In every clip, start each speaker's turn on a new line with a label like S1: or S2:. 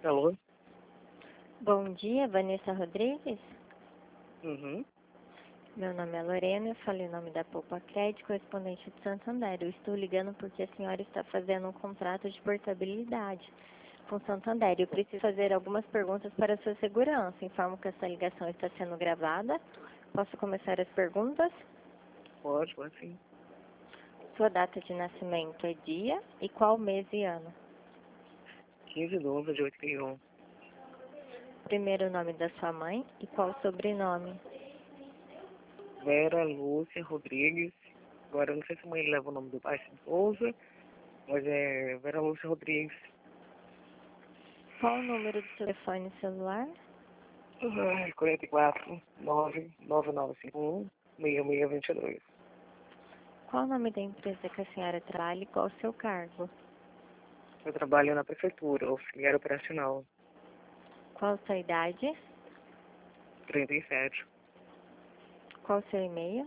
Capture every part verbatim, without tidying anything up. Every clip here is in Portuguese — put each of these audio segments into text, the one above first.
S1: Alô?
S2: Bom dia, Vanessa Rodrigues.
S1: Uhum.
S2: Meu nome é Lorena, eu falei o nome da Poupa Crédito, correspondente de Santander. Eu estou ligando porque a senhora está fazendo um contrato de portabilidade com Santander. Eu preciso fazer algumas perguntas para a sua segurança. Informo que essa ligação está sendo gravada. Posso começar as perguntas?
S1: Pode, pode sim.
S2: Sua data de nascimento é dia e qual mês e ano?
S1: quinze de doze de oitenta e um.
S2: Primeiro nome da sua mãe e qual o sobrenome?
S1: Vera Lúcia Rodrigues. Agora, eu não sei se a mãe leva o nome do pai, se Souza, mas é Vera Lúcia Rodrigues.
S2: Qual o número do seu telefone celular?
S1: Ai, quarenta e quatro, nove nove nove cinco um, seis seis dois dois.
S2: Qual o nome da empresa que a senhora trabalha e qual o seu cargo?
S1: Eu trabalho na prefeitura, auxiliar operacional.
S2: Qual a sua idade?
S1: trinta e sete.
S2: Qual o seu e-mail?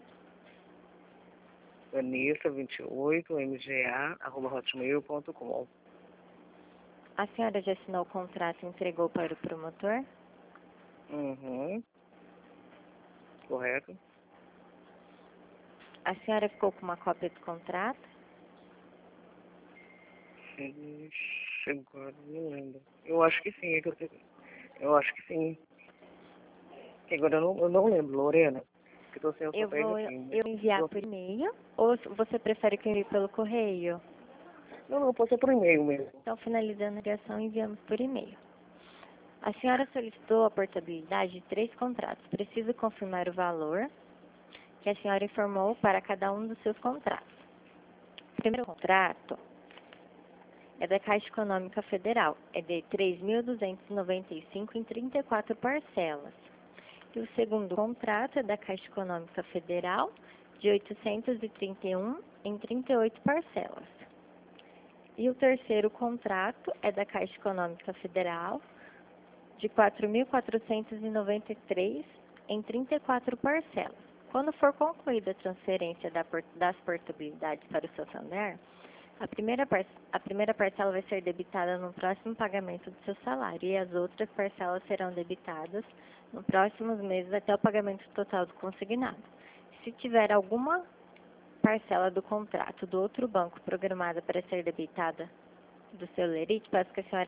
S1: Vanessa vinte e oito, M G A, arroba hotmail ponto com.
S2: A senhora já assinou o contrato e entregou para o promotor?
S1: Uhum. Correto?
S2: A senhora ficou com uma cópia do contrato?
S1: Ixi, agora não lembro. Eu acho que sim, é que eu, tenho- eu acho que sim. Que agora eu não, eu não lembro, Lorena. Que eu tô sem os
S2: Eu
S1: papéis
S2: vou
S1: aqui. Mas
S2: eu enviar
S1: eu-
S2: por e-mail ou você prefere que eu envie pelo correio?
S1: Não, não, pode ser por e-mail mesmo.
S2: Então, finalizando a ligação, enviamos por e-mail. A senhora solicitou a portabilidade de três contratos. Preciso confirmar o valor que a senhora informou para cada um dos seus contratos. O primeiro contrato é da Caixa Econômica Federal, é de três mil duzentos e noventa e cinco reais em trinta e quatro parcelas. E o segundo contrato é da Caixa Econômica Federal, de oitocentos e trinta e um reais em trinta e oito parcelas. E o terceiro contrato é da Caixa Econômica Federal, de quatro mil quatrocentos e noventa e três reais em trinta e quatro parcelas. Quando for concluída a transferência da por- das portabilidades para o Santander, a primeira, par- a primeira parcela vai ser debitada no próximo pagamento do seu salário e as outras parcelas serão debitadas nos próximos meses até o pagamento total do consignado. Se tiver alguma parcela do contrato do outro banco programada para ser debitada do seu lerite, peço que a senhora